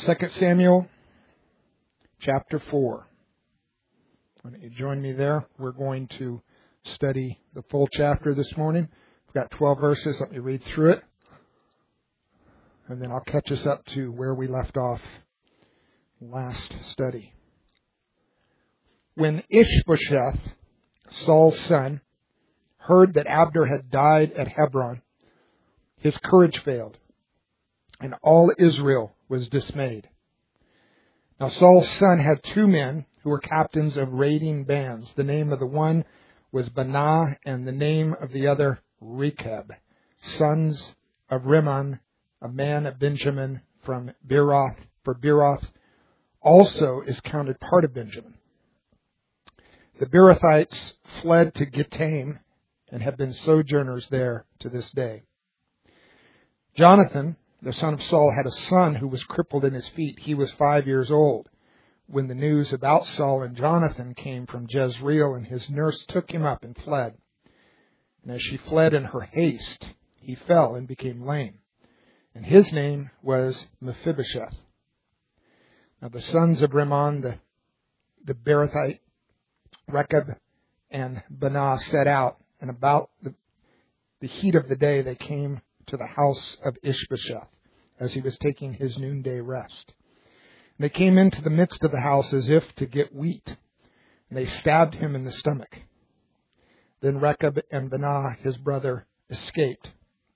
2 Samuel chapter 4. Why don't you join me there? We're going to study the full chapter this morning. We've got 12 verses. Let me read through it. And then I'll catch us up to where we left off last study. When Ishbosheth, Saul's son, heard that Abner had died at Hebron, his courage failed, and all Israel was dismayed. Now Saul's son had two men who were captains of raiding bands. The name of the one was Baanah, and the name of the other Rechab, sons of Rimmon, a man of Benjamin from Beeroth, for Beeroth also is counted part of Benjamin. The Beerothites fled to Gittaim and have been sojourners there to this day. Jonathan, the son of Saul, had a son who was crippled in his feet. He was 5 years old when the news about Saul and Jonathan came from Jezreel, and his nurse took him up and fled. And as she fled in her haste, he fell and became lame. And his name was Mephibosheth. Now the sons of Rimmon, the Beerothite, Rechab and Baanah set out, and about the heat of the day they came to the house of Ishbosheth as he was taking his noonday rest. And they came into the midst of the house as if to get wheat, and they stabbed him in the stomach. Then Rechab and Baanah, his brother, escaped.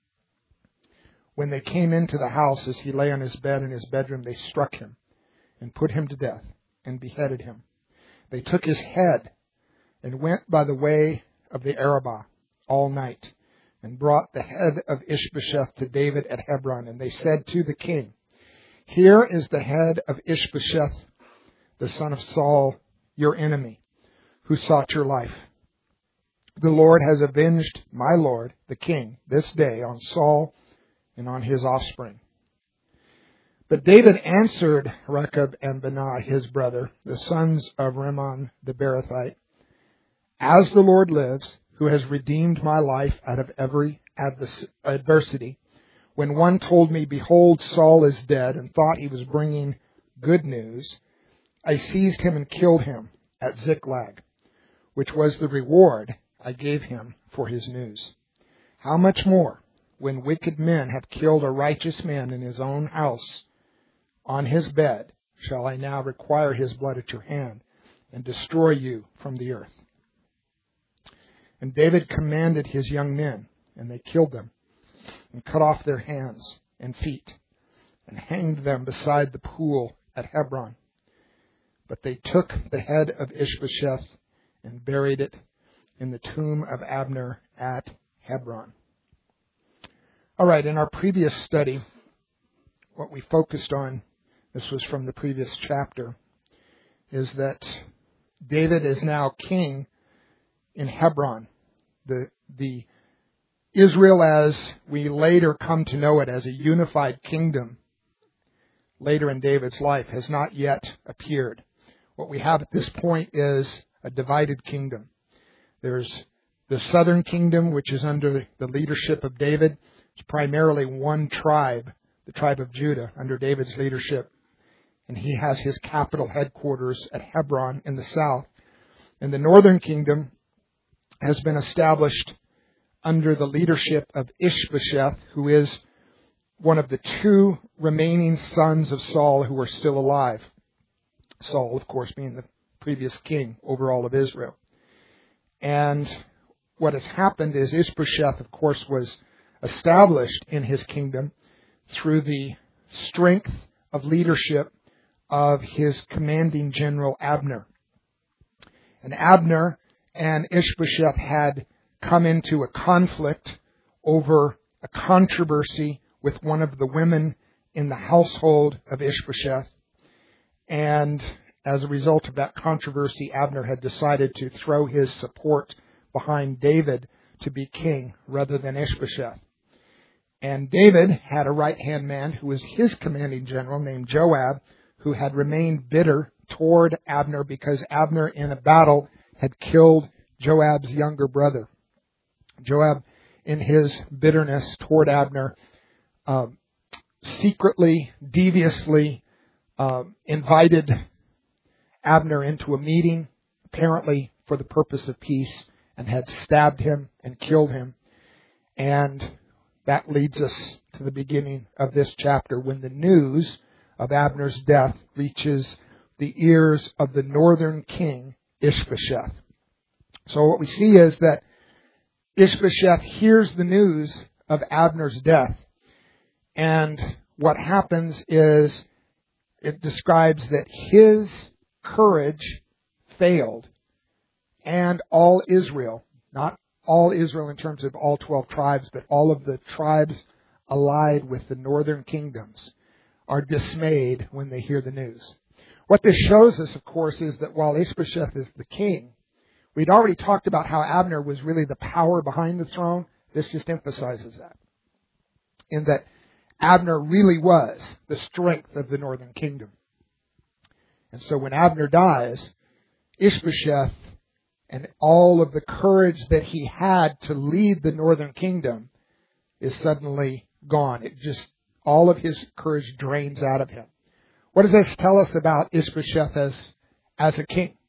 When they came into the house as he lay on his bed in his bedroom, they struck him and put him to death and beheaded him. They took his head and went by the way of the Arabah all night, and brought the head of Ishbosheth to David at Hebron. And they said to the king, "Here is the head of Ishbosheth, the son of Saul, your enemy, who sought your life. The Lord has avenged my lord, the king, this day on Saul and on his offspring." But David answered Rechab and Baanah, his brother, the sons of Rimmon the Beerothite, "As the Lord lives, who has redeemed my life out of every adversity, when one told me, 'Behold, Saul is dead,' and thought he was bringing good news, I seized him and killed him at Ziklag, which was the reward I gave him for his news. How much more, when wicked men have killed a righteous man in his own house, on his bed, shall I now require his blood at your hand and destroy you from the earth?" And David commanded his young men, and they killed them, and cut off their hands and feet, and hanged them beside the pool at Hebron. But they took the head of Ishbosheth and buried it in the tomb of Abner at Hebron. All right, in our previous study, what we focused on, this was from the previous chapter, is that David is now king in Hebron. The Israel, as we later come to know it as a unified kingdom, later in David's life, has not yet appeared. What we have at this point is a divided kingdom. There's the southern kingdom, which is under the leadership of David. It's primarily one tribe, the tribe of Judah, under David's leadership. And he has his capital headquarters at Hebron in the south. And the northern kingdom has been established under the leadership of Ishbosheth, who is one of the two remaining sons of Saul who are still alive. Saul, of course, being the previous king over all of Israel. And what has happened is Ishbosheth, of course, was established in his kingdom through the strength of leadership of his commanding general Abner. And Abner and Ishbosheth had come into a conflict over a controversy with one of the women in the household of Ishbosheth. And as a result of that controversy, Abner had decided to throw his support behind David to be king rather than Ishbosheth. And David had a right-hand man who was his commanding general named Joab, who had remained bitter toward Abner because Abner in a battle had killed Joab's younger brother. Joab, in his bitterness toward Abner, secretly, deviously invited Abner into a meeting, apparently for the purpose of peace, and had stabbed him and killed him. And that leads us to the beginning of this chapter, when the news of Abner's death reaches the ears of the northern king, Ishbosheth. So what we see is that Ishbosheth hears the news of Abner's death. And what happens is it describes that his courage failed, and all Israel, not all Israel in terms of all 12 tribes, but all of the tribes allied with the northern kingdoms, are dismayed when they hear the news. What this shows us, of course, is that while Ishbosheth is the king, we'd already talked about how Abner was really the power behind the throne. This just emphasizes that, in that Abner really was the strength of the northern kingdom. And so when Abner dies, Ishbosheth and all of the courage that he had to lead the northern kingdom is suddenly gone. All of his courage drains out of him. What does this tell us about Ishbosheth as a king?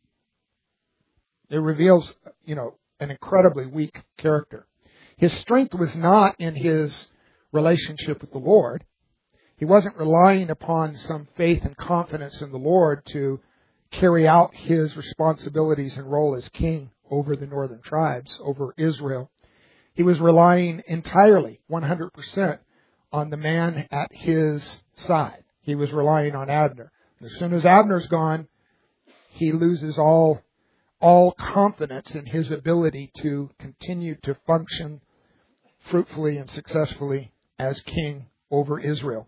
It reveals, an incredibly weak character. His strength was not in his relationship with the Lord. He wasn't relying upon some faith and confidence in the Lord to carry out his responsibilities and role as king over the northern tribes, over Israel. He was relying entirely, 100%, on the man at his side. He was relying on Abner. As soon as Abner's gone, he loses all confidence in his ability to continue to function fruitfully and successfully as king over Israel.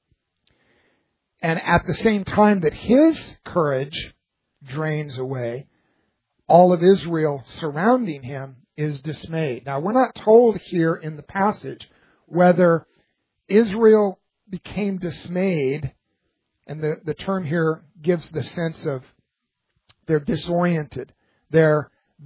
And at the same time that his courage drains away, all of Israel surrounding him is dismayed. Now, we're not told here in the passage whether Israel became dismayed, and the term here gives the sense of they're disoriented. They're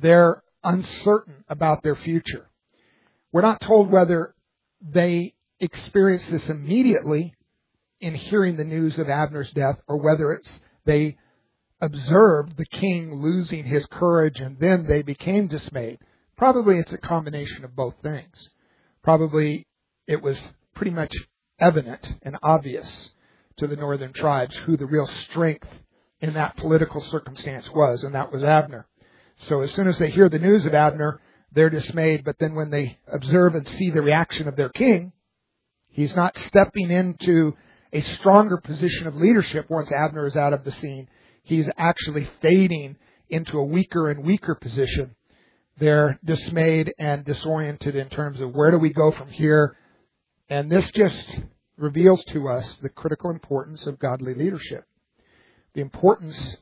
uncertain about their future. We're not told whether they experienced this immediately in hearing the news of Abner's death, or whether they observed the king losing his courage and then they became dismayed. Probably it's a combination of both things. Probably it was pretty much evident and obvious to the northern tribes who the real strength in that political circumstance was, and that was Abner. So as soon as they hear the news of Abner, they're dismayed, but then when they observe and see the reaction of their king, he's not stepping into a stronger position of leadership once Abner is out of the scene. He's actually fading into a weaker and weaker position. They're dismayed and disoriented in terms of where do we go from here. And this just reveals to us the critical importance of godly leadership. The importance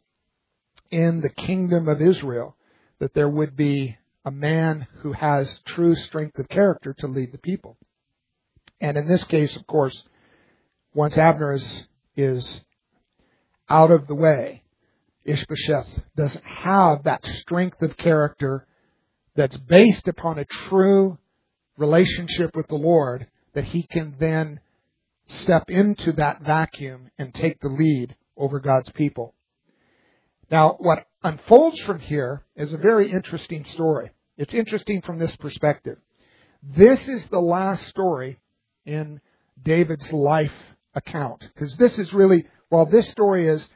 in the kingdom of Israel that there would be a man who has true strength of character to lead the people. And in this case, of course, once Abner is out of the way, Ishbosheth doesn't have that strength of character that's based upon a true relationship with the Lord, that he can then step into that vacuum and take the lead over God's people. Now, what unfolds from here is a very interesting story. It's interesting from this perspective. This is the last story in David's life account, because this is really, while this story is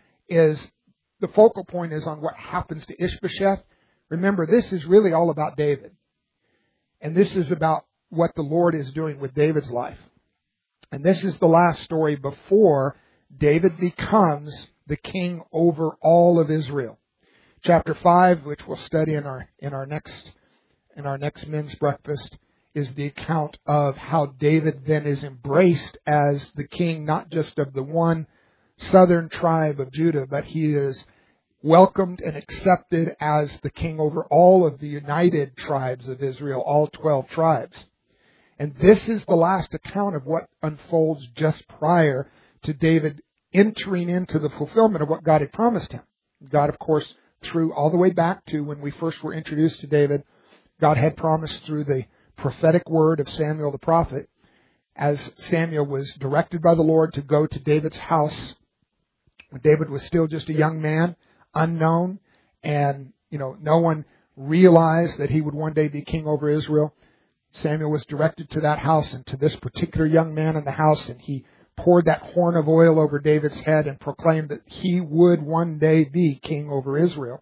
the focal point is on what happens to Ishbosheth, remember, this is really all about David. And this is about what the Lord is doing with David's life. And this is the last story before David becomes the king over all of Israel. Chapter 5, which we'll study in our next men's breakfast, is the account of how David then is embraced as the king, not just of the one southern tribe of Judah, but he is welcomed and accepted as the king over all of the united tribes of Israel, all 12 tribes. And this is the last account of what unfolds just prior to David entering into the fulfillment of what God had promised him. God, of course, through all the way back to when we first were introduced to David, God had promised through the prophetic word of Samuel the prophet, as Samuel was directed by the Lord to go to David's house David was still just a young man, unknown, and, no one realized that he would one day be king over Israel. Samuel was directed to that house and to this particular young man in the house, and he poured that horn of oil over David's head and proclaimed that he would one day be king over Israel.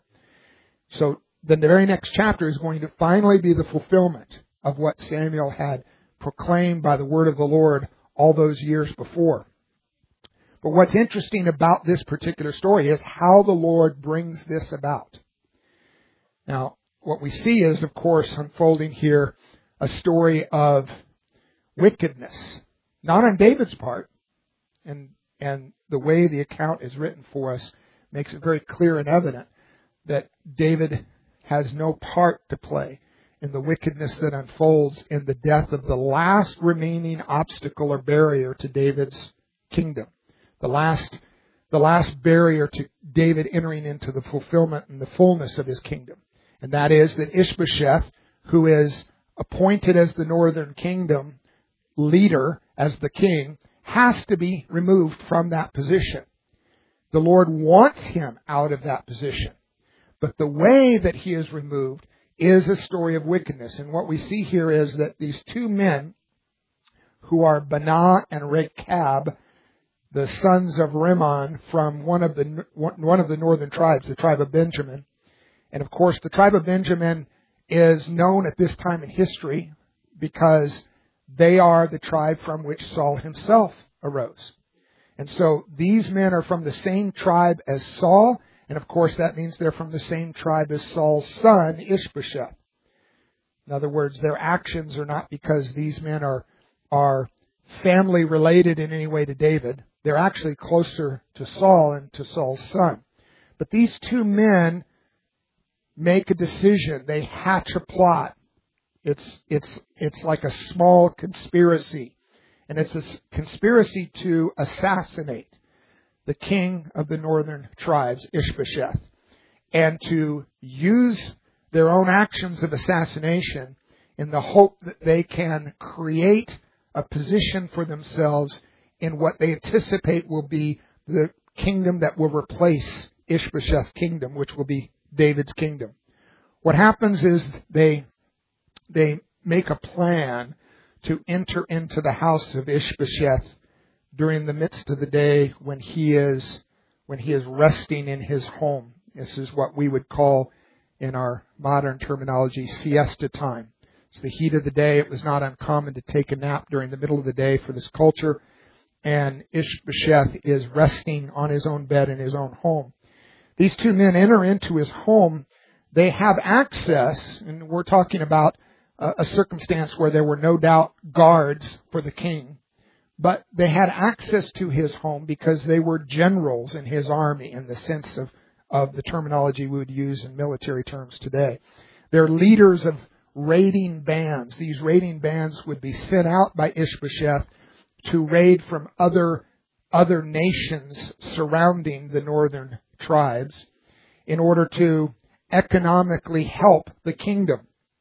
So then the very next chapter is going to finally be the fulfillment of what Samuel had proclaimed by the word of the Lord all those years before. But what's interesting about this particular story is how the Lord brings this about. Now, what we see is, of course, unfolding here a story of wickedness, not on David's part, and the way the account is written for us makes it very clear and evident that David has no part to play in the wickedness that unfolds in the death of the last remaining obstacle or barrier to David's kingdom. The last barrier to David entering into the fulfillment and the fullness of his kingdom. And that is that Ishbosheth, who is appointed as the northern kingdom leader, as the king, has to be removed from that position. The Lord wants him out of that position. But the way that he is removed is a story of wickedness. And what we see here is that these two men, who are Baanah and Rechab, the sons of Rimmon from one of the northern tribes, the tribe of Benjamin. And of course, the tribe of Benjamin is known at this time in history because they are the tribe from which Saul himself arose. And so these men are from the same tribe as Saul, and of course that means they're from the same tribe as Saul's son, Ishbosheth. In other words, their actions are not because these men are family related in any way to David. They're actually closer to Saul and to Saul's son. But these two men make a decision. They hatch a plot. It's like a small conspiracy. And it's a conspiracy to assassinate the king of the northern tribes, Ishbosheth, and to use their own actions of assassination in the hope that they can create a position for themselves in what they anticipate will be the kingdom that will replace Ishbosheth's kingdom, which will be David's kingdom. What happens is they make a plan to enter into the house of Ishbosheth during the midst of the day when he is resting in his home. This is what we would call, in our modern terminology, siesta time. It's the heat of the day. It was not uncommon to take a nap during the middle of the day for this culture. And Ishbosheth is resting on his own bed in his own home. These two men enter into his home. They have access, and we're talking about a circumstance where there were no doubt guards for the king, but they had access to his home because they were generals in his army in the sense of the terminology we would use in military terms today. They're leaders of raiding bands. These raiding bands would be sent out by Ishbosheth to raid from other nations surrounding the northern tribes in order to economically help the kingdom.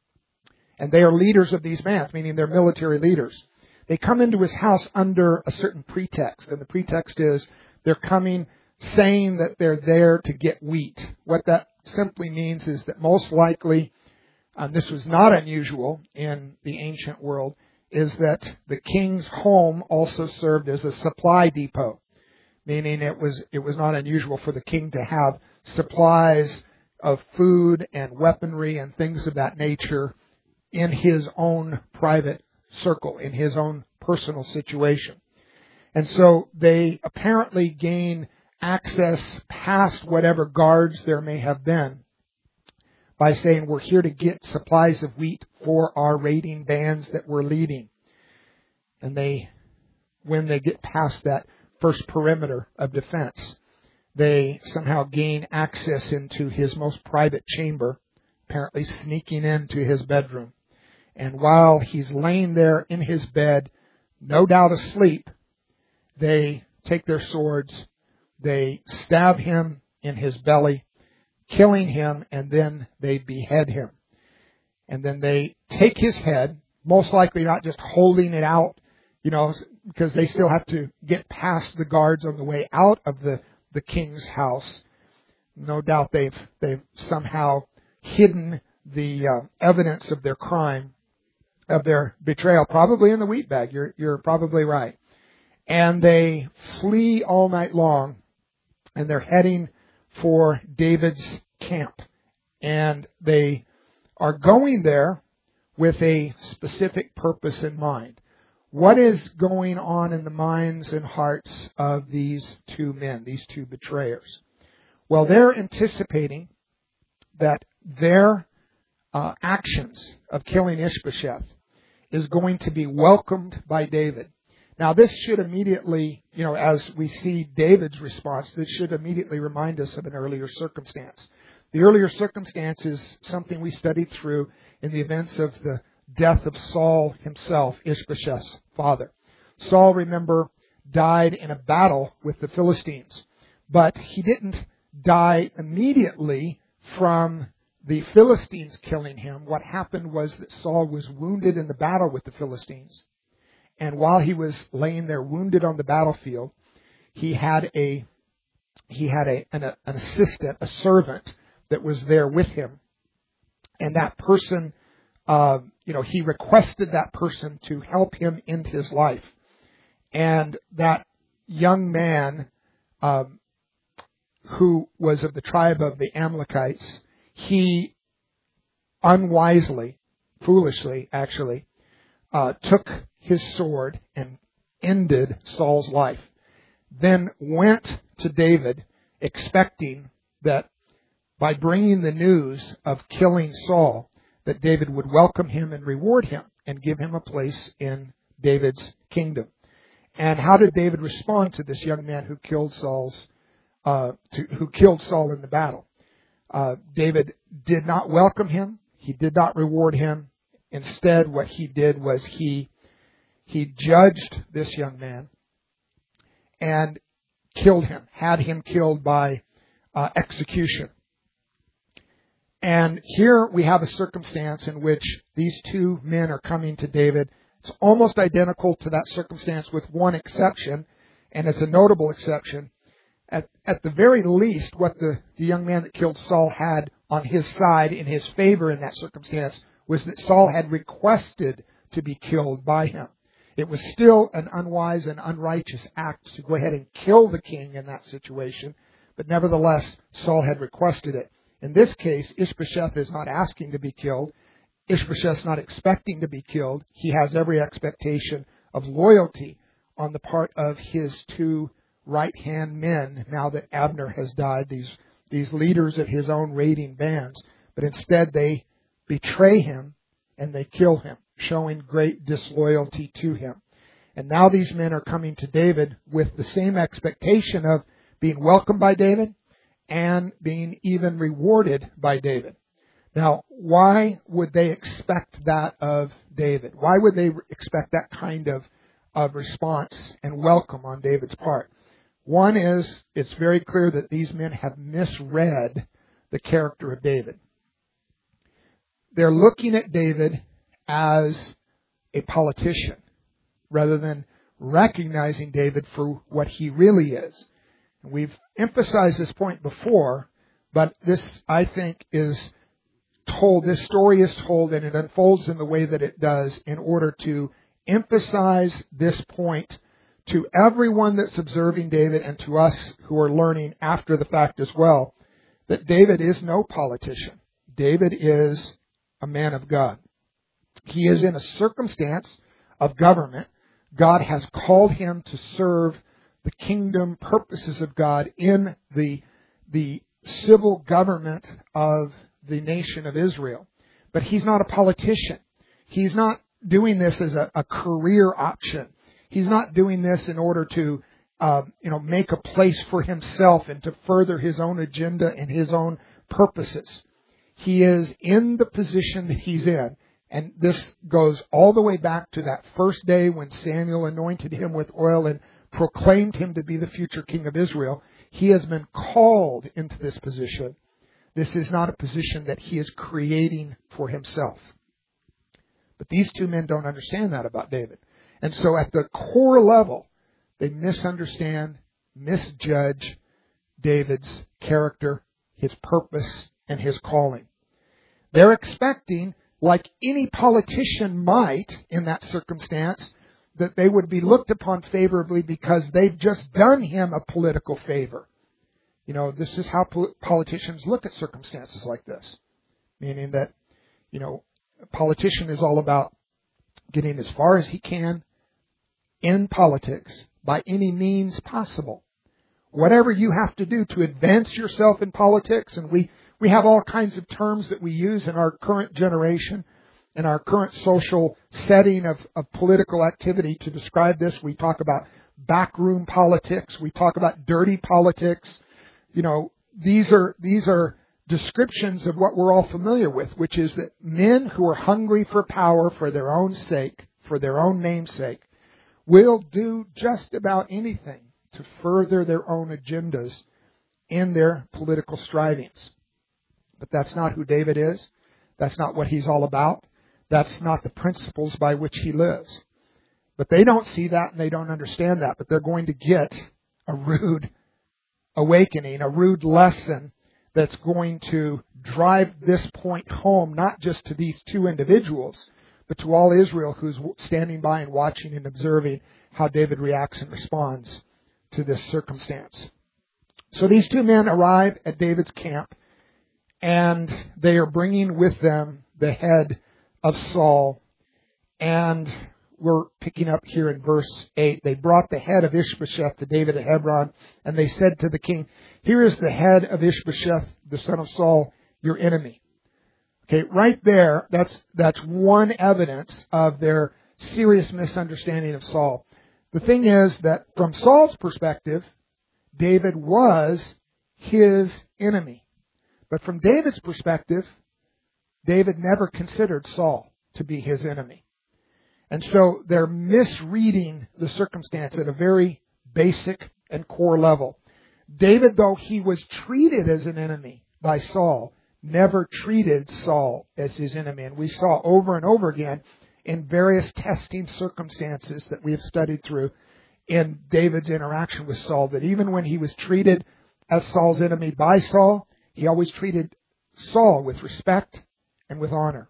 And they are leaders of these bands, meaning they're military leaders. They come into his house under a certain pretext, and the pretext is they're coming saying that they're there to get wheat. What that simply means is that most likely, this was not unusual in the ancient world, is that the king's home also served as a supply depot, meaning it was not unusual for the king to have supplies of food and weaponry and things of that nature in his own private circle, in his own personal situation. And so they apparently gain access past whatever guards there may have been by saying, we're here to get supplies of wheat for our raiding bands that we're leading. And when they get past that first perimeter of defense, they somehow gain access into his most private chamber, apparently sneaking into his bedroom. And while he's laying there in his bed, no doubt asleep, they take their swords, they stab him in his belly, killing him, and then they behead him. And then they take his head, most likely not just holding it out, because they still have to get past the guards on the way out of the the king's house. No doubt they've somehow hidden the evidence of their crime, of their betrayal, probably in the wheat bag. You're probably right. And they flee all night long, and they're heading for David's camp. And they are going there with a specific purpose in mind. What is going on in the minds and hearts of these two men, these two betrayers? Well, they're anticipating that their actions of killing Ishbosheth is going to be welcomed by David. Now, this should immediately, as we see David's response, this should immediately remind us of an earlier circumstance. The earlier circumstance is something we studied through in the events of the death of Saul himself, Ishbosheth's father. Saul, remember, died in a battle with the Philistines, but he didn't die immediately from the Philistines killing him. What happened was that Saul was wounded in the battle with the Philistines. And while he was laying there wounded on the battlefield, he had an assistant, a servant that was there with him. And that person, he requested that person to help him in his life. And that young man, who was of the tribe of the Amalekites, he unwisely, foolishly actually, took his sword and ended Saul's life. Then went to David expecting that by bringing the news of killing Saul, that David would welcome him and reward him and give him a place in David's kingdom. And how did David respond to this young man who killed Saul in the battle? David did not welcome him. He did not reward him. Instead, what he did was he judged this young man and killed him, had him killed by execution. And here we have a circumstance in which these two men are coming to David. It's almost identical to that circumstance with one exception, and it's a notable exception. At the very least, what the young man that killed Saul had on his side in his favor in that circumstance was that Saul had requested to be killed by him. It was still an unwise and unrighteous act to go ahead and kill the king in that situation, but nevertheless, Saul had requested it. In this case, Ishbosheth is not asking to be killed. Ishbosheth's not expecting to be killed. He has every expectation of loyalty on the part of his two right-hand men now that Abner has died, these leaders of his own raiding bands. But instead they betray him and they kill him, showing great disloyalty to him. And now these men are coming to David with the same expectation of being welcomed by David and being even rewarded by David. Now, why would they expect that of David? Why would they expect that kind of response and welcome on David's part? One is, it's very clear that these men have misread the character of David. They're looking at David as a politician rather than recognizing David for what he really is. And we've emphasized this point before, but this, I think, is told, this story is told, and it unfolds in the way that it does in order to emphasize this point to everyone that's observing David and to us who are learning after the fact as well, that David is no politician. David is a man of God. He is in a circumstance of government. God has called him to serve the kingdom purposes of God in the civil government of the nation of Israel. But he's not a politician. He's not doing this as a career option. He's not doing this in order to make a place for himself and to further his own agenda and his own purposes. He is in the position that he's in. And this goes all the way back to that first day when Samuel anointed him with oil and proclaimed him to be the future king of Israel. He has been called into this position. This is not a position that he is creating for himself. But these two men don't understand that about David. And so at the core level, they misunderstand, misjudge David's character, his purpose, and his calling. They're expecting, like any politician might in that circumstance, that they would be looked upon favorably because they've just done him a political favor. You know, this is how politicians look at circumstances like this. Meaning that, you know, a politician is all about getting as far as he can in politics by any means possible. Whatever you have to do to advance yourself in politics, and we have all kinds of terms that we use in our current generation, in our current social setting of political activity to describe this. We talk about backroom politics. We talk about dirty politics. You know, these are descriptions of what we're all familiar with, which is that men who are hungry for power for their own sake, for their own name's sake, will do just about anything to further their own agendas in their political strivings. But that's not who David is. That's not what he's all about. That's not the principles by which he lives. But they don't see that and they don't understand that. But they're going to get a rude awakening, a rude lesson that's going to drive this point home, not just to these two individuals, but to all Israel who's standing by and watching and observing how David reacts and responds to this circumstance. So these two men arrive at David's camp, and they are bringing with them the head of Saul. And we're picking up here in verse 8. They brought the head of Ishbosheth to David at Hebron, and they said to the king, "Here is the head of Ishbosheth, the son of Saul, your enemy." Okay, right there, that's one evidence of their serious misunderstanding of Saul. The thing is that from Saul's perspective, David was his enemy. But from David's perspective, David never considered Saul to be his enemy. And so they're misreading the circumstance at a very basic and core level. David, though he was treated as an enemy by Saul, never treated Saul as his enemy. And we saw over and over again in various testing circumstances that we have studied through in David's interaction with Saul, that even when he was treated as Saul's enemy by Saul, he always treated Saul with respect and with honor.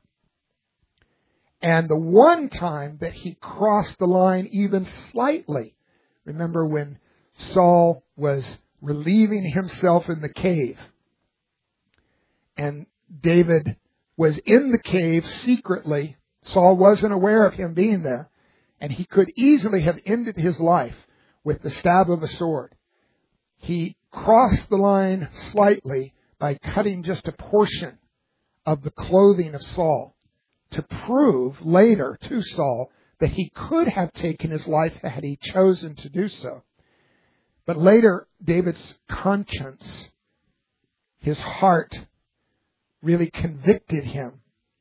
And the one time that he crossed the line even slightly, remember when Saul was relieving himself in the cave, and David was in the cave secretly. Saul wasn't aware of him being there, and he could easily have ended his life with the stab of a sword. He crossed the line slightly by cutting just a portion of the clothing of Saul to prove later to Saul that he could have taken his life had he chosen to do so. But later, David's conscience, his heart, really convicted him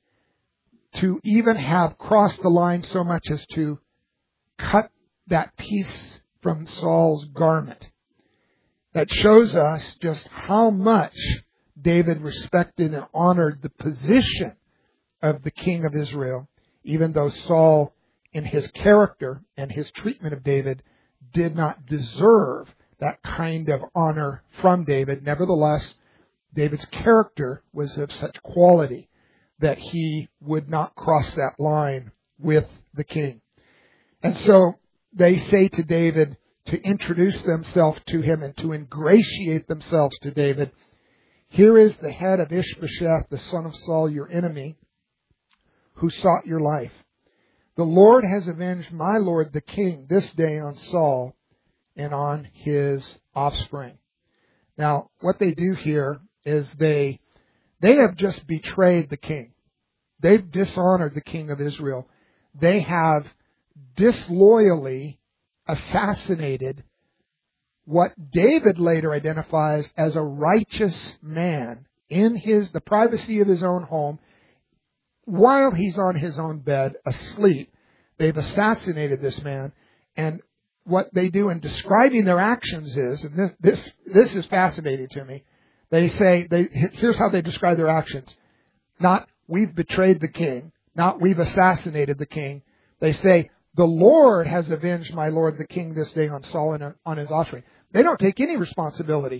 to even have crossed the line so much as to cut that piece from Saul's garment. That shows us just how much David respected and honored the position of the king of Israel, even though Saul, in his character and his treatment of David, did not deserve that kind of honor from David. Nevertheless, David's character was of such quality that he would not cross that line with the king. And so they say to David to introduce themselves to him and to ingratiate themselves to David. "Here is the head of Ishbosheth, the son of Saul, your enemy, who sought your life. The Lord has avenged my lord the king this day on Saul and on his offspring." Now, what they do here is they have just betrayed the king. They've dishonored the king of Israel. They have disloyally assassinated what David later identifies as a righteous man in the privacy of his own home, while he's on his own bed, asleep. They've assassinated this man, and what they do in describing their actions is, and this is fascinating to me. They say, here's how they describe their actions. Not, we've betrayed the king. Not, we've assassinated the king. They say, the Lord has avenged my lord the king this day on Saul and on his offspring. They don't take any responsibility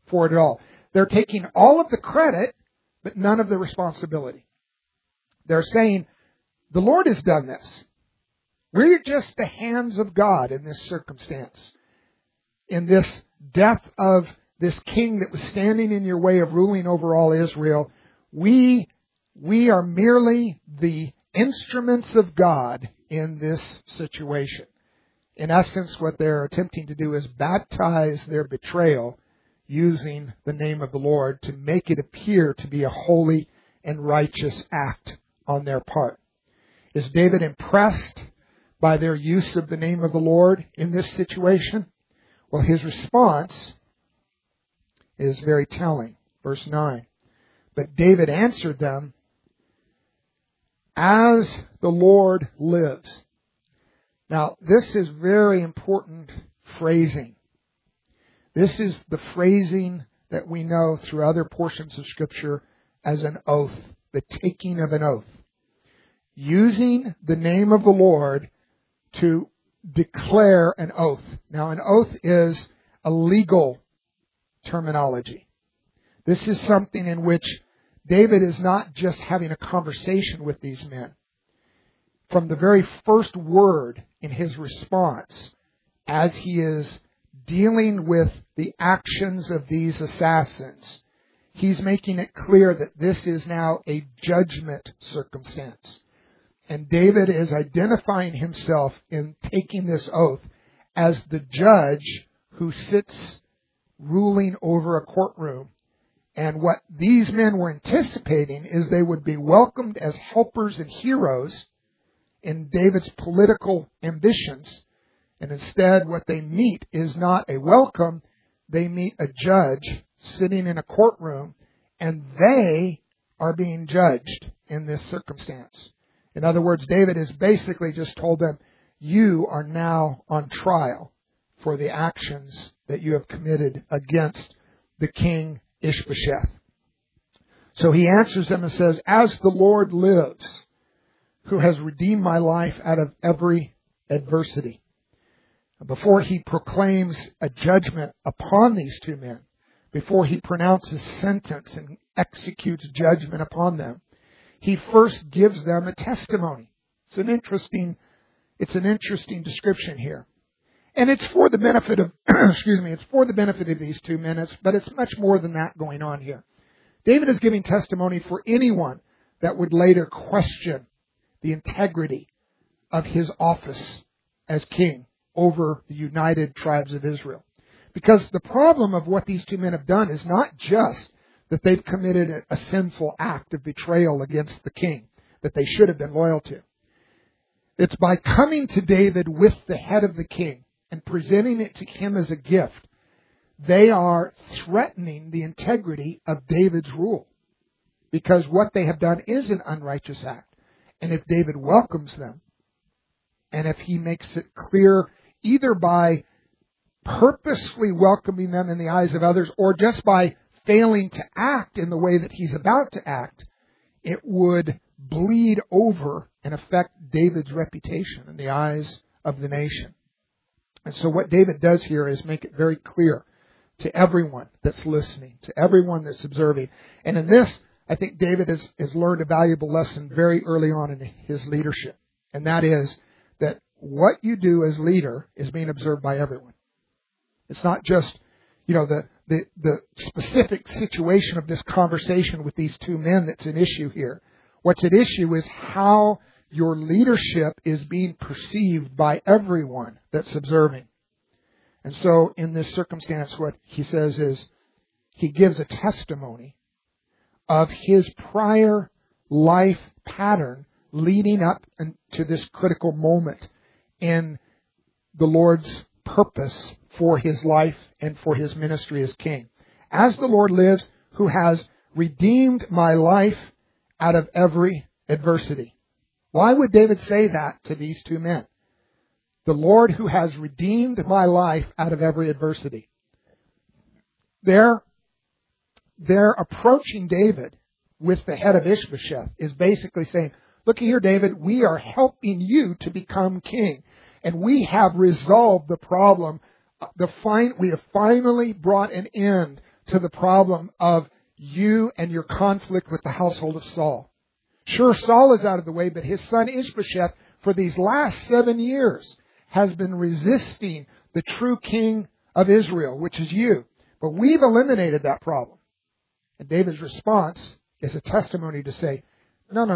for it at all. They're taking all of the credit, but none of the responsibility. They're saying, the Lord has done this. We're just the hands of God in this circumstance. In this death of this king that was standing in your way of ruling over all Israel, we are merely the instruments of God in this situation. In essence, what they're attempting to do is baptize their betrayal using the name of the Lord to make it appear to be a holy and righteous act on their part. Is David impressed by their use of the name of the Lord in this situation? Well, his response is very telling. Verse 9. But David answered them, as the Lord lives. Now, this is very important phrasing. This is the phrasing that we know through other portions of Scripture as an oath, the taking of an oath. Using the name of the Lord to declare an oath. Now, an oath is a legal terminology. This is something in which David is not just having a conversation with these men. From the very first word in his response, as he is dealing with the actions of these assassins, he's making it clear that this is now a judgment circumstance. And David is identifying himself in taking this oath as the judge who sits ruling over a courtroom. And what these men were anticipating is they would be welcomed as helpers and heroes in David's political ambitions. And instead, what they meet is not a welcome. They meet a judge sitting in a courtroom, and they are being judged in this circumstance. In other words, David has basically just told them, you are now on trial for the actions that you have committed against the king Ishbosheth. So he answers them and says, as the Lord lives, who has redeemed my life out of every adversity. Before he proclaims a judgment upon these two men, before he pronounces sentence and executes judgment upon them, he first gives them a testimony. It's an interesting description here. And it's for the benefit of, it's for the benefit of these 2 minutes, but it's much more than that going on here. David is giving testimony for anyone that would later question the integrity of his office as king over the united tribes of Israel. Because the problem of what these 2 men have done is not just that they've committed a sinful act of betrayal against the king that they should have been loyal to. It's by coming to David with the head of the king and presenting it to him as a gift, they are threatening the integrity of David's rule. Because what they have done is an unrighteous act. And if David welcomes them, and if he makes it clear either by purposefully welcoming them in the eyes of others or just by failing to act in the way that he's about to act, it would bleed over and affect David's reputation in the eyes of the nation. And so what David does here is make it very clear to everyone that's listening, to everyone that's observing. And in this, I think David has learned a valuable lesson very early on in his leadership. And that is that what you do as leader is being observed by everyone. It's not just, the specific situation of this conversation with these 2 men that's an issue here. What's at issue is how your leadership is being perceived by everyone that's observing. And so in this circumstance, what he says is he gives a testimony of his prior life pattern leading up to this critical moment in the Lord's purpose for his life and for his ministry as king. As the Lord lives, who has redeemed my life out of every adversity. Why would David say that to these 2 men? The Lord who has redeemed my life out of every adversity. They're approaching David with the head of Ishbosheth is basically saying, look here, David, we are helping you to become king. And we have resolved the problem. We have finally brought an end to the problem of you and your conflict with the household of Saul. Sure, Saul is out of the way, but his son Ishbosheth, for these last 7 years, has been resisting the true king of Israel, which is you. But we've eliminated that problem. And David's response is a testimony to say, no.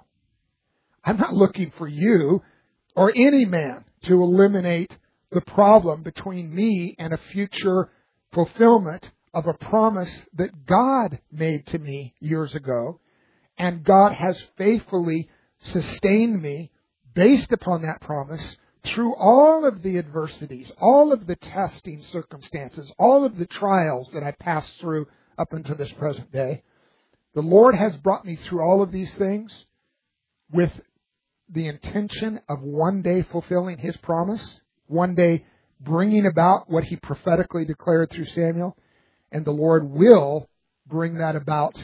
I'm not looking for you or any man to eliminate the problem between me and a future fulfillment of a promise that God made to me years ago. And God has faithfully sustained me based upon that promise through all of the adversities, all of the testing circumstances, all of the trials that I've passed through up until this present day. The Lord has brought me through all of these things with the intention of one day fulfilling His promise, one day bringing about what He prophetically declared through Samuel, and the Lord will bring that about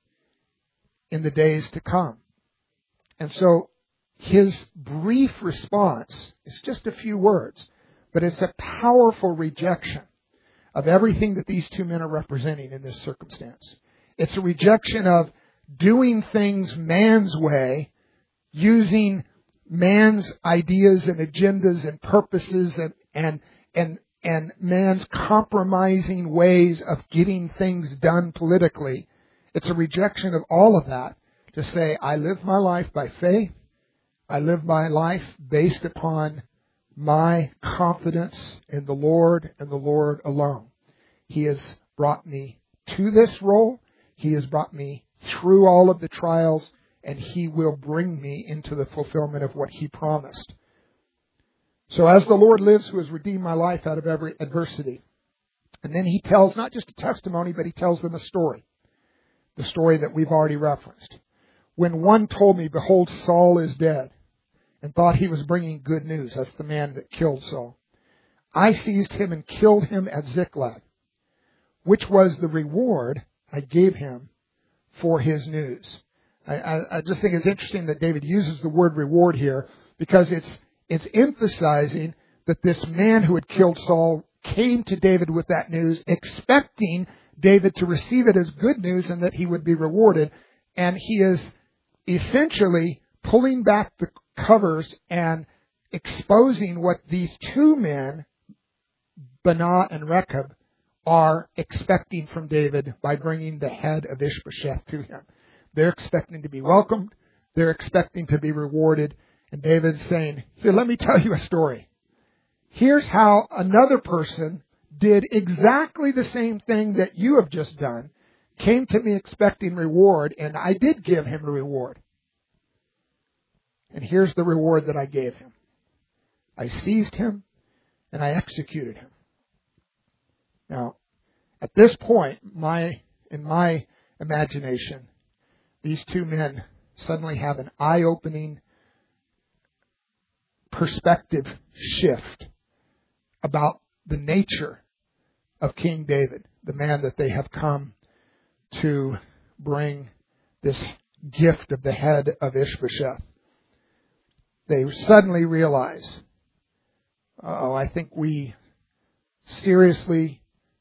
in the days to come. And so his brief response is just a few words, but it's a powerful rejection of everything that these two men are representing in this circumstance. It's a rejection of doing things man's way, using man's ideas and agendas and purposes and man's compromising ways of getting things done politically. It's a rejection of all of that to say, I live my life by faith. I live my life based upon my confidence in the Lord and the Lord alone. He has brought me to this role. He has brought me through all of the trials, and He will bring me into the fulfillment of what He promised. So as the Lord lives, who has redeemed my life out of every adversity. And then He tells not just a testimony, but He tells them a story. The story that we've already referenced. When one told me, behold, Saul is dead, and thought he was bringing good news. That's the man that killed Saul. I seized him and killed him at Ziklag, which was the reward I gave him for his news. I just think it's interesting that David uses the word reward here, because it's emphasizing that this man who had killed Saul came to David with that news, expecting David to receive it as good news and that he would be rewarded. And he is essentially pulling back the covers and exposing what these two men, Baanah and Rechab, are expecting from David by bringing the head of Ishbosheth to him. They're expecting to be welcomed. They're expecting to be rewarded. And David's saying, here, let me tell you a story. Here's how another person did exactly the same thing that you have just done, came to me expecting reward, and I did give him a reward. And here's the reward that I gave him. I seized him and I executed him. Now, at this point, in my imagination, these two men suddenly have an eye-opening perspective shift about the nature of King David, the man that they have come to bring this gift of the head of Ishbosheth. They suddenly realize, I think we seriously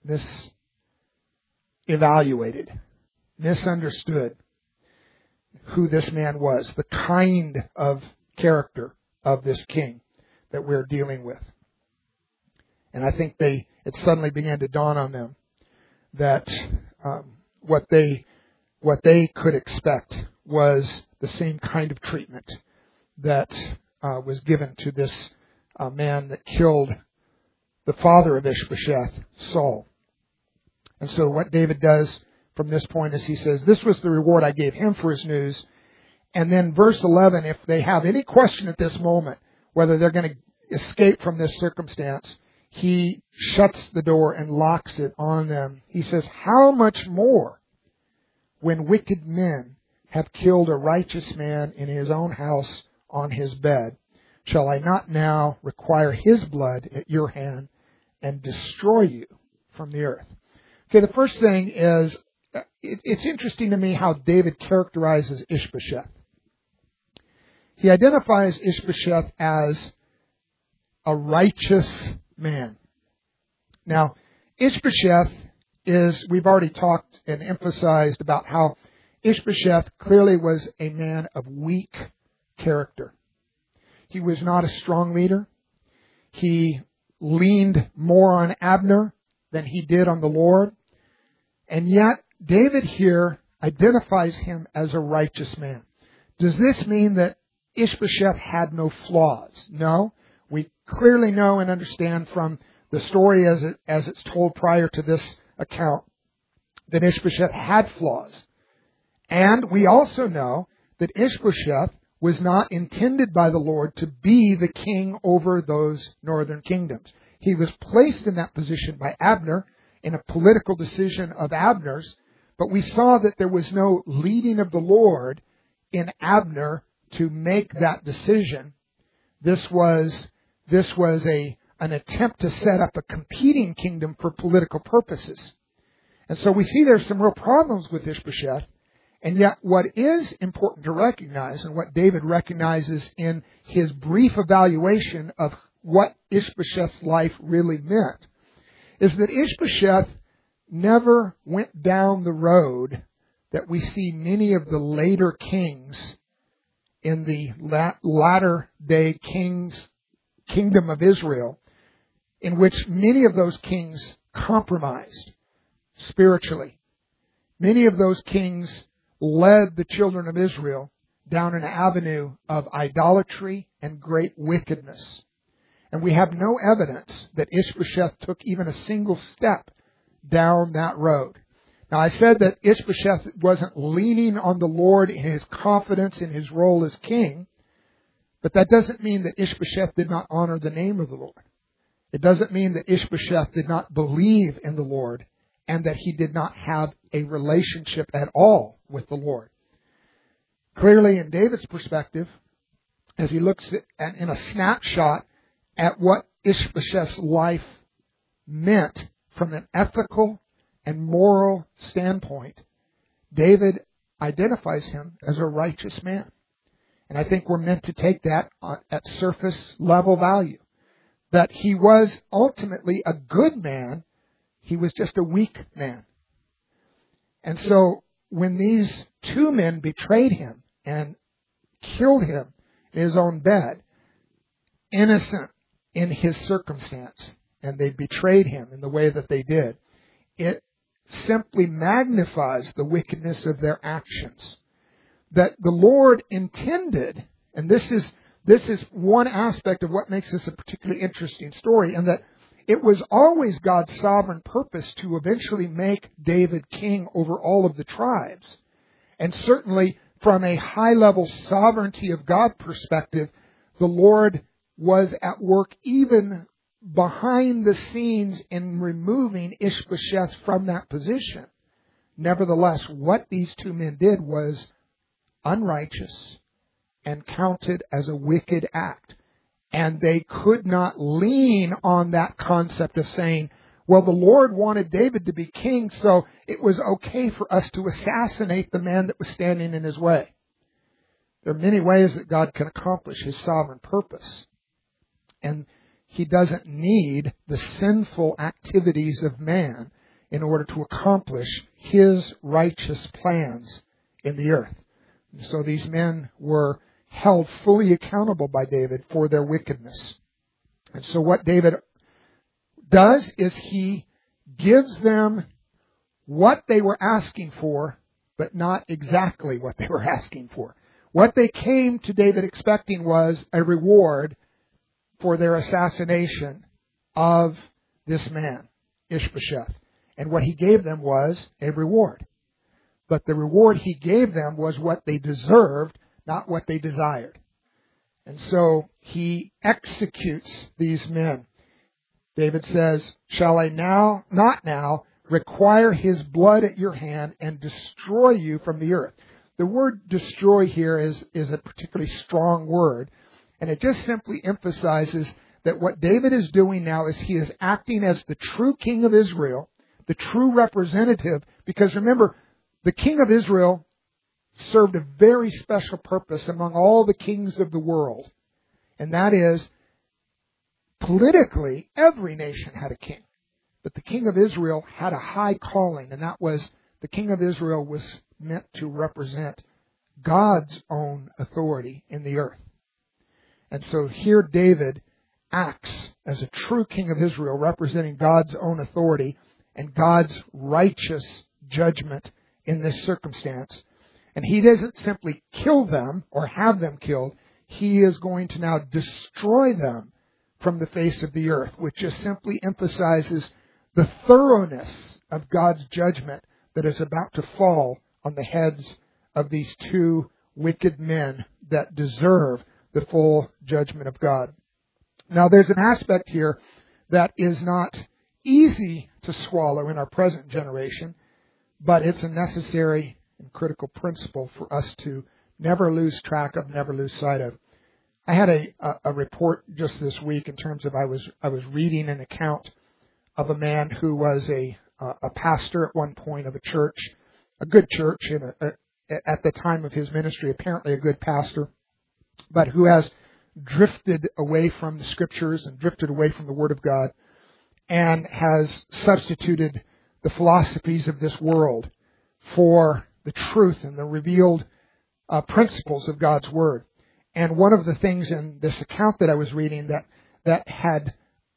misevaluated, misunderstood who this man was, the kind of character of this king that we're dealing with. And I think it suddenly began to dawn on them that what they could expect was the same kind of treatment that was given to this man that killed the father of Ishbosheth, Saul. And so what David does from this point is he says, this was the reward I gave him for his news. And then verse 11, if they have any question at this moment whether they're going to escape from this circumstance, he shuts the door and locks it on them. He says, how much more when wicked men have killed a righteous man in his own house on his bed, shall I not now require his blood at your hand and destroy you from the earth? Okay, the first thing is, it's interesting to me how David characterizes Ishbosheth. He identifies Ishbosheth as a righteous man. Now, Ishbosheth is we've already talked and emphasized about how Ishbosheth clearly was a man of weak character. He was not a strong leader. He leaned more on Abner than he did on the Lord. And yet, David here identifies him as a righteous man. Does this mean that Ishbosheth had no flaws? No. We clearly know and understand from the story as it's told prior to this account that Ishbosheth had flaws. And we also know that Ishbosheth was not intended by the Lord to be the king over those northern kingdoms. He was placed in that position by Abner in a political decision of Abner's, but we saw that there was no leading of the Lord in Abner to make that decision. This was an attempt to set up a competing kingdom for political purposes. And so we see there's some real problems with Ishbosheth. And yet what is important to recognize, and what David recognizes in his brief evaluation of what Ishbosheth's life really meant, is that Ishbosheth never went down the road that we see many of the later kings in the latter day kingdom of Israel, in which many of those kings compromised spiritually. Many of those kings led the children of Israel down an avenue of idolatry and great wickedness. And we have no evidence that Ishbosheth took even a single step down that road. Now, I said that Ishbosheth wasn't leaning on the Lord in his confidence in his role as king, but that doesn't mean that Ishbosheth did not honor the name of the Lord. It doesn't mean that Ishbosheth did not believe in the Lord and that he did not have a relationship at all with the Lord. Clearly, in David's perspective, as he looks at, in a snapshot at what Ishbosheth's life meant from an ethical and moral standpoint, David identifies him as a righteous man. And I think we're meant to take that at surface level value. That he was ultimately a good man, he was just a weak man. And so when these two men betrayed him and killed him in his own bed, innocent in his circumstance, and they betrayed him in the way that they did, it simply magnifies the wickedness of their actions. That the Lord intended, and this is one aspect of what makes this a particularly interesting story, and that it was always God's sovereign purpose to eventually make David king over all of the tribes. And certainly from a high-level sovereignty of God perspective, the Lord was at work even behind the scenes in removing Ishbosheth from that position. Nevertheless, what these two men did was unrighteous and counted as a wicked act. And they could not lean on that concept of saying, well, the Lord wanted David to be king, so it was okay for us to assassinate the man that was standing in his way. There are many ways that God can accomplish His sovereign purpose. And He doesn't need the sinful activities of man in order to accomplish His righteous plans in the earth. And so these men were held fully accountable by David for their wickedness. And so what David does is he gives them what they were asking for, but not exactly what they were asking for. What they came to David expecting was a reward for their assassination of this man, Ishbosheth. And what he gave them was a reward. But the reward he gave them was what they deserved, not what they desired. And so he executes these men. David says, shall I not now, require his blood at your hand and destroy you from the earth? The word destroy here is a particularly strong word. And it just simply emphasizes that what David is doing now is he is acting as the true king of Israel, the true representative. Because remember, the king of Israel served a very special purpose among all the kings of the world. And that is, politically, every nation had a king. But the king of Israel had a high calling, and that was the king of Israel was meant to represent God's own authority in the earth. And so here David acts as a true king of Israel, representing God's own authority and God's righteous judgment in this circumstance. And he doesn't simply kill them or have them killed. He is going to now destroy them from the face of the earth, which just simply emphasizes the thoroughness of God's judgment that is about to fall on the heads of these two wicked men that deserve the full judgment of God. Now, there's an aspect here that is not easy to swallow in our present generation, but it's a necessary and critical principle for us to never lose track of, never lose sight of. I had a report just this week in terms of I was reading an account of a man who was a pastor at one point of a church, a good church at the time of his ministry, apparently a good pastor, but who has drifted away from the Scriptures and drifted away from the Word of God and has substituted the philosophies of this world for the truth and the revealed principles of God's Word. And one of the things in this account that I was reading that had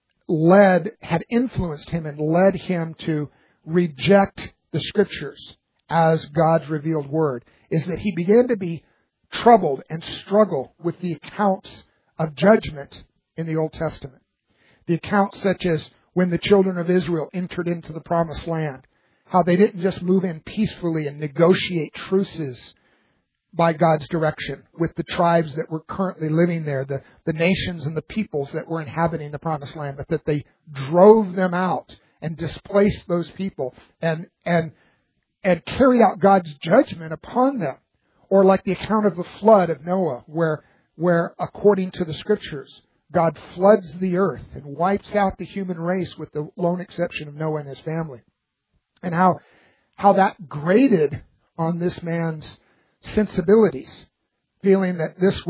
influenced him and led him to reject the Scriptures as God's revealed Word is that he began to be troubled and struggle with the accounts of judgment in the Old Testament. The accounts such as when the children of Israel entered into the Promised Land, how they didn't just move in peacefully and negotiate truces by God's direction with the tribes that were currently living there, the nations and the peoples that were inhabiting the Promised Land, but that they drove them out and displaced those people and carried out God's judgment upon them. Or like the account of the flood of Noah, where according to the Scriptures, God floods the earth and wipes out the human race with the lone exception of Noah and his family. And how that grated on this man's sensibilities, feeling that this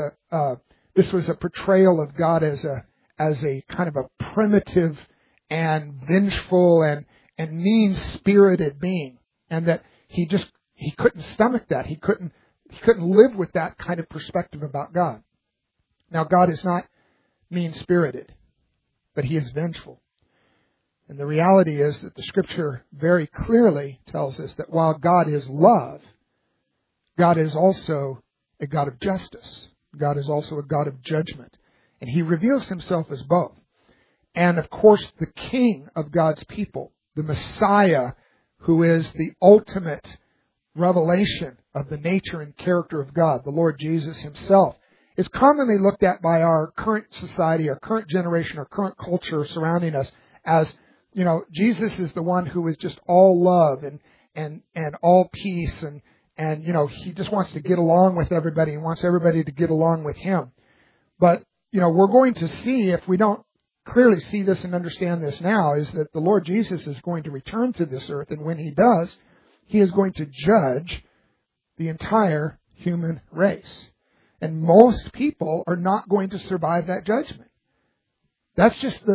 was a portrayal of God as a kind of a primitive and vengeful and mean-spirited being, and that he couldn't stomach that. He couldn't live with that kind of perspective about God. Now, God is not mean-spirited, but He is vengeful. And the reality is that the Scripture very clearly tells us that while God is love, God is also a God of justice. God is also a God of judgment. And He reveals Himself as both. And, of course, the King of God's people, the Messiah, who is the ultimate revelation of the nature and character of God, the Lord Jesus Himself, is commonly looked at by our current society, our current generation, our current culture surrounding us as, Jesus is the one who is just all love and all peace and He just wants to get along with everybody and wants everybody to get along with Him. But, we're going to see, if we don't clearly see this and understand this now, is that the Lord Jesus is going to return to this earth, and when He does, He is going to judge the entire human race. And most people are not going to survive that judgment. That's just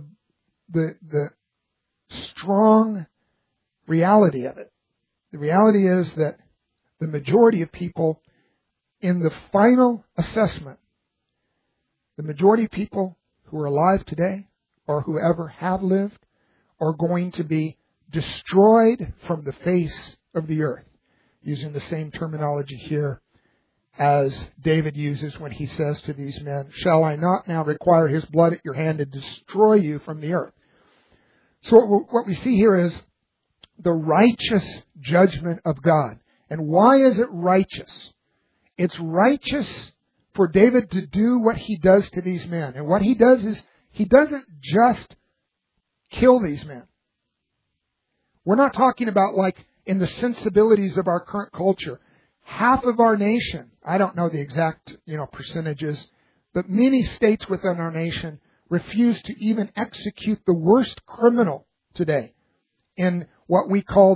the strong reality of it. The reality is that the majority of people in the final assessment, the majority of people who are alive today or who ever have lived are going to be destroyed from the face of the earth, using the same terminology here as David uses when he says to these men, "Shall I not now require his blood at your hand to destroy you from the earth?" So what we see here is the righteous judgment of God. And why is it righteous? It's righteous for David to do what he does to these men. And what he does is he doesn't just kill these men. We're not talking about like in the sensibilities of our current culture. Half of our nation, I don't know the exact, percentages, but many states within our nation refuse to even execute the worst criminal today in what we call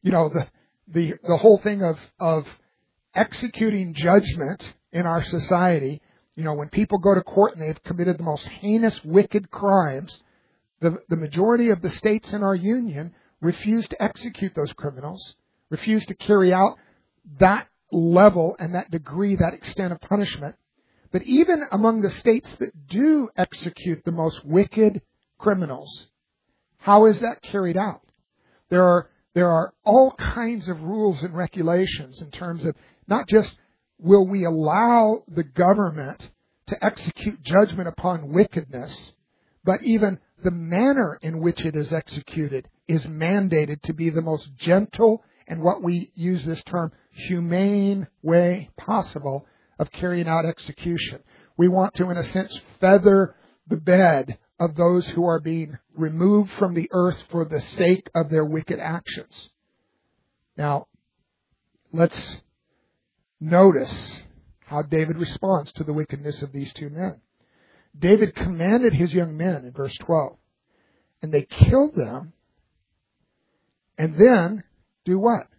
the whole thing of executing judgment in our society. When people go to court and they've committed the most heinous, wicked crimes, The majority of the states in our union refuse to execute those criminals, refuse to carry out that level and that degree, that extent of punishment. But even among the states that do execute the most wicked criminals, how is that carried out? There are all kinds of rules and regulations in terms of not just will we allow the government to execute judgment upon wickedness, but even the manner in which it is executed is mandated to be the most gentle and what we use this term humane way possible of carrying out execution. We want to, in a sense, feather the bed of those who are being removed from the earth for the sake of their wicked actions. Now, let's notice how David responds to the wickedness of these two men. David commanded his young men in verse 12, and they killed them, and then do what?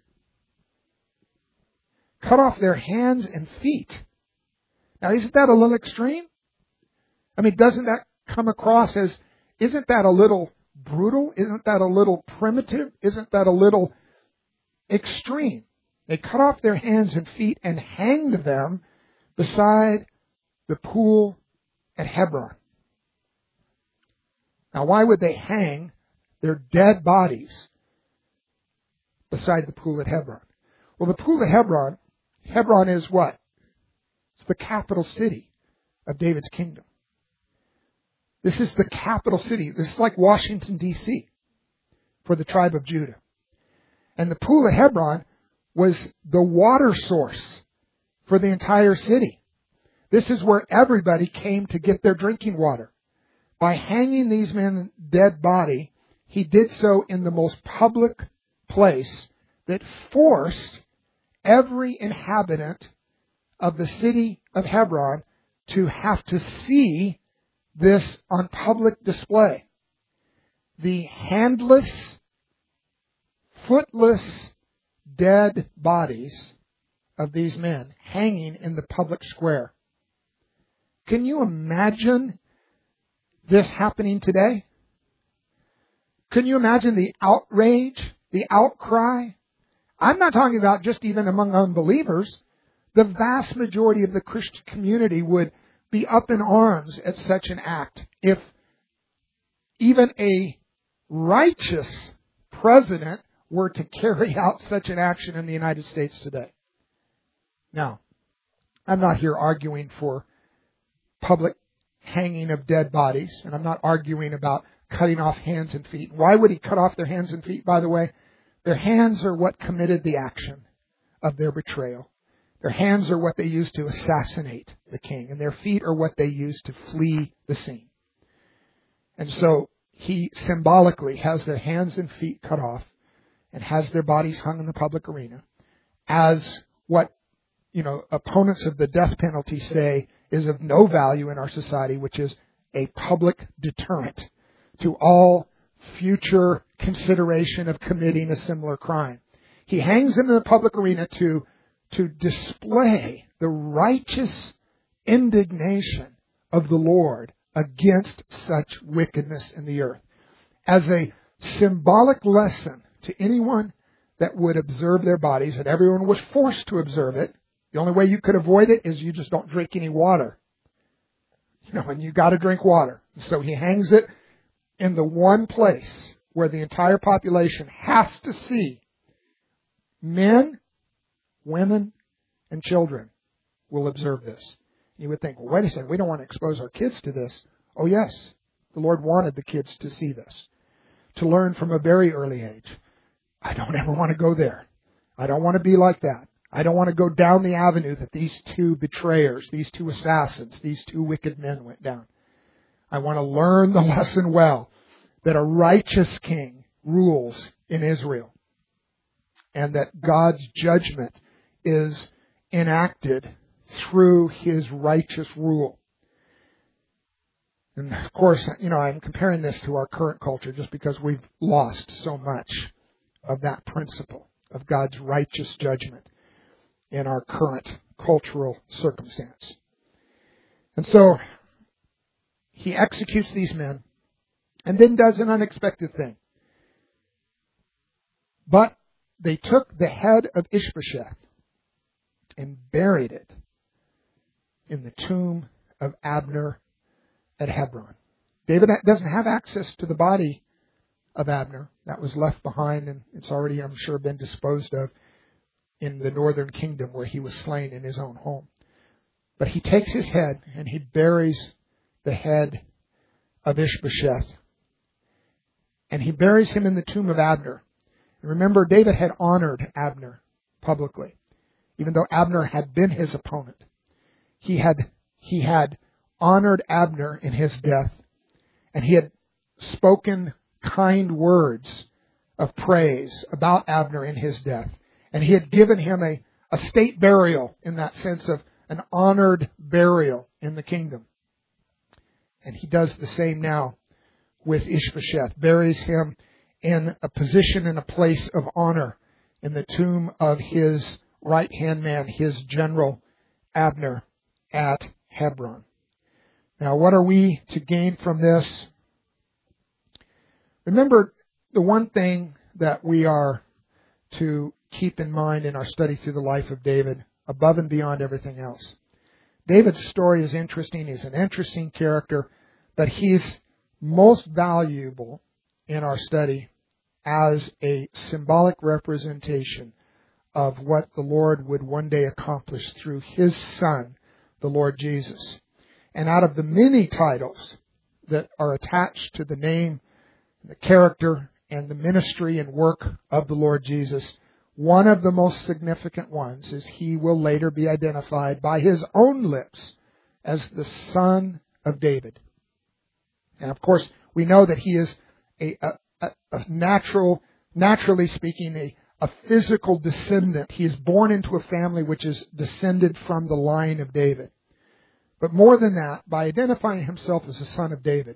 Cut off their hands and feet. Now, isn't that a little extreme? I mean, doesn't that come across as, isn't that a little brutal? Isn't that a little primitive? Isn't that a little extreme? They cut off their hands and feet and hanged them beside the pool at Hebron. Now, why would they hang their dead bodies beside the pool at Hebron? Well, the pool at Hebron is what? It's the capital city of David's kingdom. This is the capital city. This is like Washington, D.C. for the tribe of Judah. And the pool at Hebron was the water source for the entire city. This is where everybody came to get their drinking water. By hanging these men's dead body, he did so in the most public place that forced every inhabitant of the city of Hebron to have to see this on public display. The handless, footless, dead bodies of these men hanging in the public square. Can you imagine this happening today? Can you imagine the outrage, the outcry? I'm not talking about just even among unbelievers. The vast majority of the Christian community would be up in arms at such an act. If even a righteous president were to carry out such an action in the United States today. Now, I'm not here arguing for public hanging of dead bodies, and I'm not arguing about cutting off hands and feet. Why would he cut off their hands and feet, by the way? Their hands are what committed the action of their betrayal. Their hands are what they used to assassinate the king, and their feet are what they used to flee the scene. And so he symbolically has their hands and feet cut off and has their bodies hung in the public arena as what, opponents of the death penalty say is of no value in our society, which is a public deterrent to all future consideration of committing a similar crime. He hangs them in the public arena to display the righteous indignation of the Lord against such wickedness in the earth. As a symbolic lesson to anyone that would observe their bodies, and everyone was forced to observe it. The only way you could avoid it is you just don't drink any water. And you got to drink water. So he hangs it in the one place where the entire population has to see. Men, women, and children will observe this. You would think, well, wait a second, we don't want to expose our kids to this. Oh yes, the Lord wanted the kids to see this, to learn from a very early age. I don't ever want to go there. I don't want to be like that. I don't want to go down the avenue that these two betrayers, these two assassins, these two wicked men went down. I want to learn the lesson well, that a righteous king rules in Israel, and that God's judgment is enacted through his righteous rule. And of course, I'm comparing this to our current culture just because we've lost so much of that principle of God's righteous judgment in our current cultural circumstance. And so he executes these men, and then does an unexpected thing. But they took the head of Ishbosheth and buried it in the tomb of Abner at Hebron. David doesn't have access to the body of Abner. That was left behind, and it's already, I'm sure, been disposed of in the northern kingdom where he was slain in his own home. But he takes his head and he buries the head of Ishbosheth. And he buries him in the tomb of Abner. And remember, David had honored Abner publicly, even though Abner had been his opponent. He had honored Abner in his death, and he had spoken kind words of praise about Abner in his death. And he had given him a state burial in that sense of an honored burial in the kingdom. And he does the same now with Ishbosheth, buries him in a position and a place of honor in the tomb of his right-hand man, his general Abner at Hebron. Now, what are we to gain from this? Remember, the one thing that we are to keep in mind in our study through the life of David, above and beyond everything else. David's story is interesting. He's an interesting character, but he's most valuable in our study as a symbolic representation of what the Lord would one day accomplish through His Son, the Lord Jesus. And out of the many titles that are attached to the name, the character, and the ministry and work of the Lord Jesus, one of the most significant ones is He will later be identified by His own lips as the Son of David. And of course, we know that He is naturally speaking, a physical descendant. He is born into a family which is descended from the line of David. But more than that, by identifying Himself as the Son of David,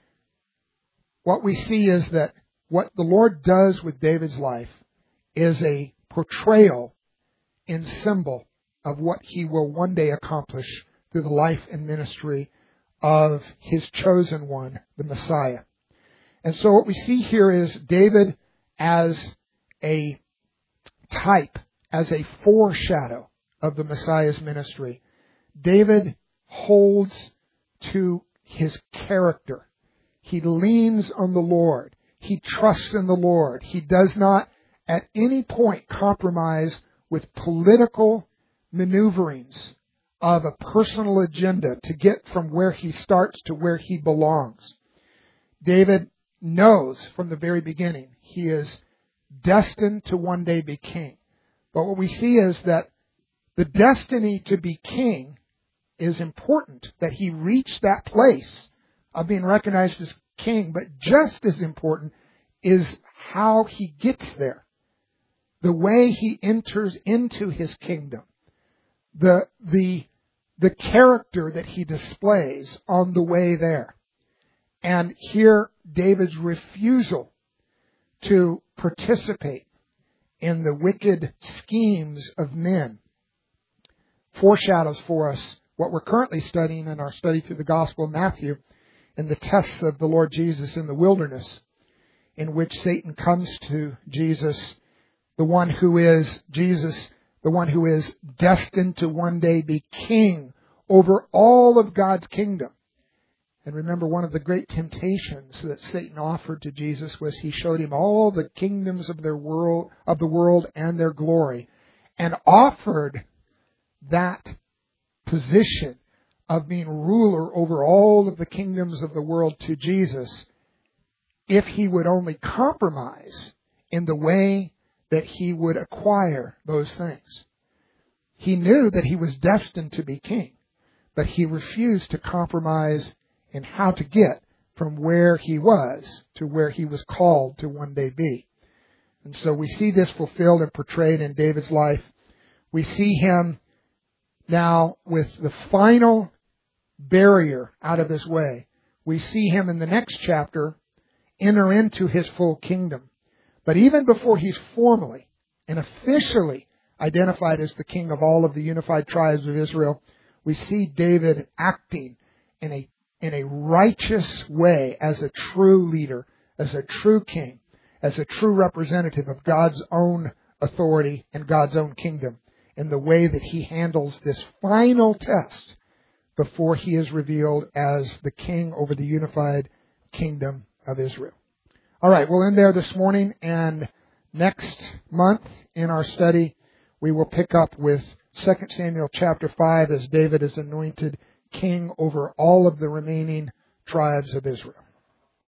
what we see is that what the Lord does with David's life is a portrayal in symbol of what He will one day accomplish through the life and ministry of His chosen one, the Messiah. And so what we see here is David as a type, as a foreshadow of the Messiah's ministry. David holds to his character. He leans on the Lord. He trusts in the Lord. He does not at any point compromise with political maneuverings of a personal agenda to get from where he starts to where he belongs. David knows from the very beginning he is destined to one day be king. But what we see is that the destiny to be king is important, that he reach that place of being recognized as king. But just as important is how he gets there. The way he enters into his kingdom. The character that he displays on the way there. And here, David's refusal to participate in the wicked schemes of men foreshadows for us what we're currently studying in our study through the Gospel of Matthew in the tests of the Lord Jesus in the wilderness, in which Satan comes to Jesus, the one who is Jesus, the one who is destined to one day be king over all of God's kingdom. And remember, one of the great temptations that Satan offered to Jesus was he showed him all the kingdoms of the world and their glory, and offered that position of being ruler over all of the kingdoms of the world to Jesus if he would only compromise in the way that he would acquire those things. He knew that he was destined to be king, but he refused to compromise in how to get from where he was to where he was called to one day be. And so we see this fulfilled and portrayed in David's life. We see him now with the final barrier out of his way. We see him in the next chapter enter into his full kingdom. But even before he's formally and officially identified as the king of all of the unified tribes of Israel, we see David acting in a in a righteous way as a true leader, as a true king, as a true representative of God's own authority and God's own kingdom, in the way that he handles this final test before he is revealed as the king over the unified kingdom of Israel. All right, we'll end there this morning, and next month in our study, we will pick up with 2 Samuel chapter 5 as David is anointed king over all of the remaining tribes of Israel.